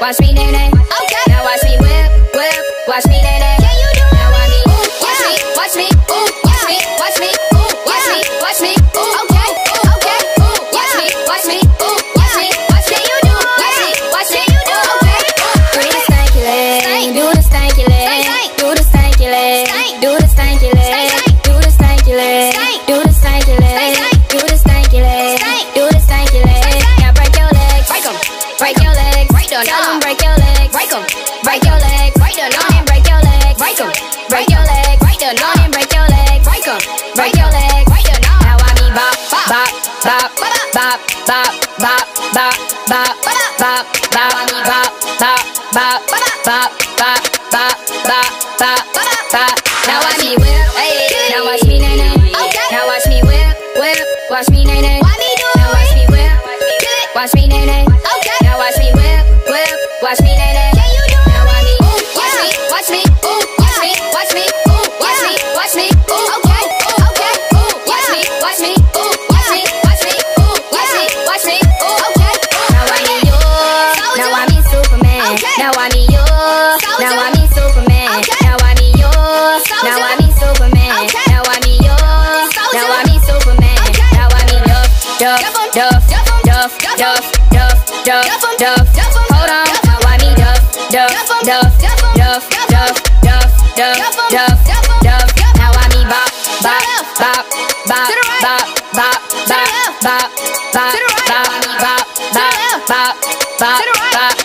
watch me nay nay. Okay. Now watch me whip, whip, watch me nay nay. Can you do it? Now watch me, watch me, watch me, watch me, watch me, watch me, watch me. Okay, okay, watch me, watch me, watch me, watch me. Can you do it? Watch me, watch me, you do it. Bring the stanky leg, do the stanky leg, do the stanky leg, do the stanky leg, do the stanky leg, do the stanky leg, do the stanky leg, do the stanky leg. Now break your legs, break 'em, break your legs, tell 'em break your legs, break 'em, break your legs, on and break your legs, break 'em, break your legs, on and break your legs, break 'em, break your legs. Now I mean bop, bop, bop, bop, bop, bop, bop, bop, bop, bop. I mean bop, bop, bop, bop, bop, bop, bop, bop, bop. Now watch me whip, hey. Now watch me nay nay. Now watch me whip, whip, watch me nay nay. Now watch me whip, watch me nay nay. Now watch me whip, whip, watch me nay nay. Now watch me, watch me, watch me, watch me, watch me, watch me, watch me. Okay, okay, watch me, watch me, watch me, watch me, watch me, watch me. Okay. Now I need you, now I need Superman. Now I need you, now I need Superman. Now I need you, now I need Superman. Now I need you, now I need Superman. Now I need Duff, Duff, Duff, Duff, Duff, Duff, Duff, Duff. Hold on, now I need Duff, Duff, Duff, Duff, Duff, Duff, Duff, Duff, Duff. Now I need bop, bop, bop, bop, bop, bop, bop, bop, bop, bop, bop, bop, bop, bop, bop.